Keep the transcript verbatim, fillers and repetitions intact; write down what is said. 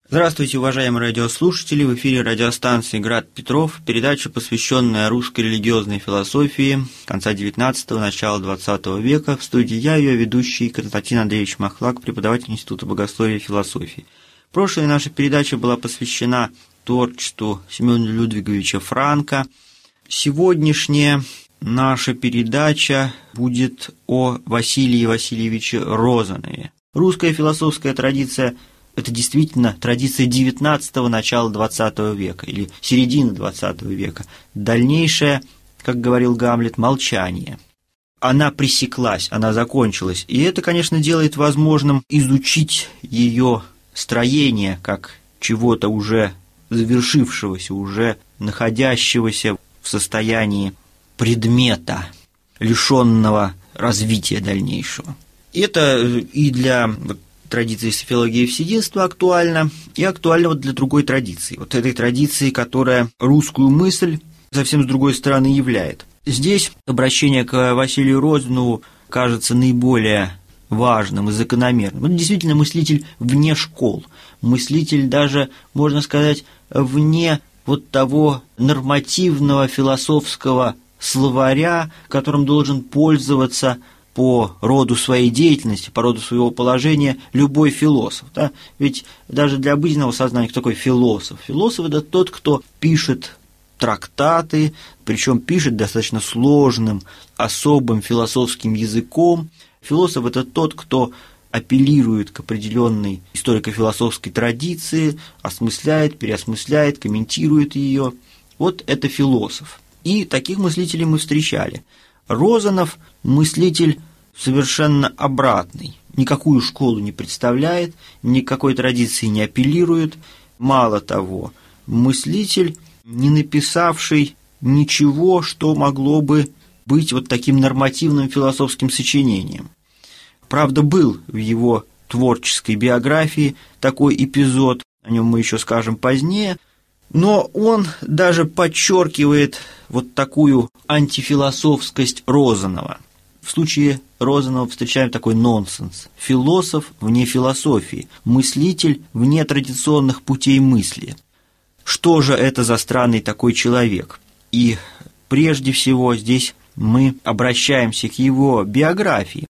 Здравствуйте, уважаемые радиослушатели! В эфире радиостанции «Град Петров», передача, посвященная русской религиозной философии конца девятнадцатого, начала двадцатого века. В студии я, ее ведущий Константин Андреевич Махлак, преподаватель Института богословия и философии. Прошлая наша передача была посвящена творчеству Семена Людвиговича Франка. Сегодняшняя наша передача будет о Василии Васильевиче Розанове. Русская философская традиция – это действительно традиция девятнадцатого, начала двадцатого века или середины двадцатого века. Дальнейшее, как говорил Гамлет, молчание. Она пресеклась, она закончилась. И это, конечно, делает возможным изучить ее строение как чего-то уже завершившегося, уже находящегося в состоянии предмета, лишенного развития дальнейшего. Это и для традиции софиологии и всединства актуально, и актуально вот для другой традиции. Вот этой традиции, которая русскую мысль совсем с другой стороны являет. Здесь обращение к Василию Розанову кажется наиболее важным и закономерным. Он действительно мыслитель вне школ, мыслитель даже, можно сказать, вне вот того нормативного философского словаря, которым должен пользоваться по роду своей деятельности, по роду своего положения любой философ. Да? Ведь даже для обыденного сознания кто такой философ? Философ – это тот, кто пишет трактаты, причем пишет достаточно сложным, особым философским языком. Философ – это тот, кто апеллирует к определенной историко-философской традиции, осмысляет, переосмысляет, комментирует ее. Вот это философ. И таких мыслителей мы встречали. Розанов – мыслитель совершенно обратный, никакую школу не представляет, никакой традиции не апеллирует. Мало того, мыслитель, не написавший ничего, что могло бы быть вот таким нормативным философским сочинением. Правда, был в его творческой биографии такой эпизод, о нем мы еще скажем позднее, но он даже подчеркивает вот такую антифилософскость Розанова. В случае Розанова встречаем такой нонсенс. Философ вне философии, мыслитель вне традиционных путей мысли. Что же это за странный такой человек? И прежде всего здесь мы обращаемся к его биографии.